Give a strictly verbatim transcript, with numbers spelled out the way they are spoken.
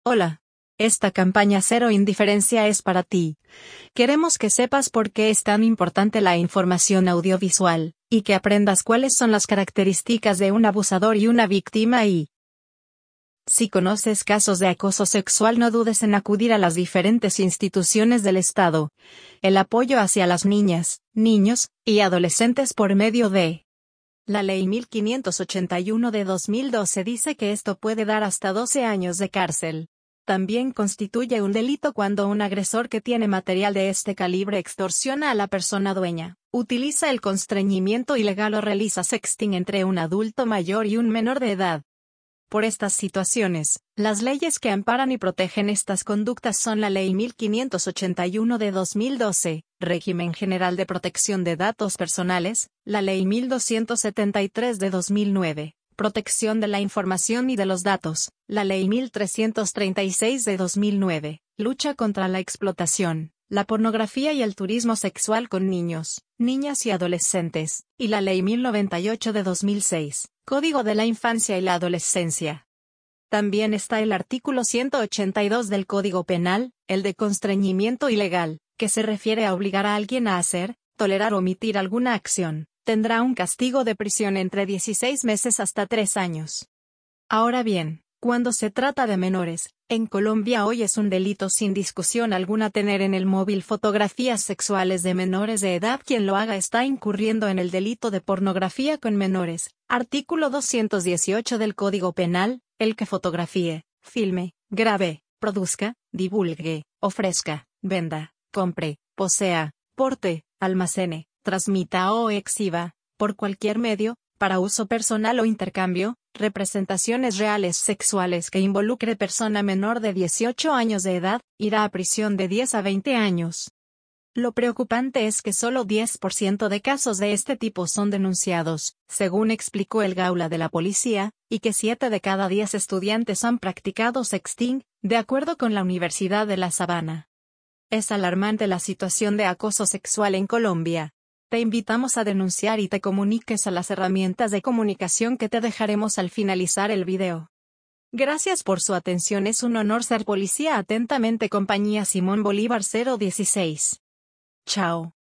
Hola. Esta campaña Cero Indiferencia es para ti. Queremos que sepas por qué es tan importante la información audiovisual, y que aprendas cuáles son las características de un abusador y una víctima y... Si conoces casos de acoso sexual, no dudes en acudir a las diferentes instituciones del Estado. El apoyo hacia las niñas, niños y adolescentes por medio de la Ley mil quinientos ochenta y uno de dos mil doce dice que esto puede dar hasta doce años de cárcel. También constituye un delito cuando un agresor que tiene material de este calibre extorsiona a la persona dueña, utiliza el constreñimiento ilegal o realiza sexting entre un adulto mayor y un menor de edad. Por estas situaciones, las leyes que amparan y protegen estas conductas son la Ley mil quinientos ochenta y uno de dos mil doce, Régimen General de Protección de Datos Personales, la Ley mil doscientos setenta y tres de dos mil nueve, Protección de la Información y de los Datos, la Ley mil trescientos treinta y seis de dos mil nueve, Lucha contra la explotación, la pornografía y el turismo sexual con niños, niñas y adolescentes, y la Ley mil noventa y ocho de dos mil seis, Código de la Infancia y la Adolescencia. También está el artículo ciento ochenta y dos del Código Penal, el de constreñimiento ilegal, que se refiere a obligar a alguien a hacer, tolerar o omitir alguna acción. Tendrá un castigo de prisión entre dieciséis meses hasta tres años. Ahora bien, cuando se trata de menores, en Colombia hoy es un delito sin discusión alguna tener en el móvil fotografías sexuales de menores de edad. Quien lo haga está incurriendo en el delito de pornografía con menores. Artículo doscientos dieciocho del Código Penal, el que fotografíe, filme, grabe, produzca, divulgue, ofrezca, venda, compre, posea, porte, almacene, transmita o exhiba, por cualquier medio, para uso personal o intercambio, representaciones reales sexuales que involucre persona menor de dieciocho años de edad, irá a prisión de diez a veinte años. Lo preocupante es que solo diez por ciento de casos de este tipo son denunciados, según explicó el Gaula de la policía, y que siete de cada diez estudiantes han practicado sexting, de acuerdo con la Universidad de La Sabana. Es alarmante la situación de acoso sexual en Colombia. Te invitamos a denunciar y te comuniques a las herramientas de comunicación que te dejaremos al finalizar el video. Gracias por su atención. Es un honor ser policía. Atentamente, Compañía Simón Bolívar cero dieciséis. Chao.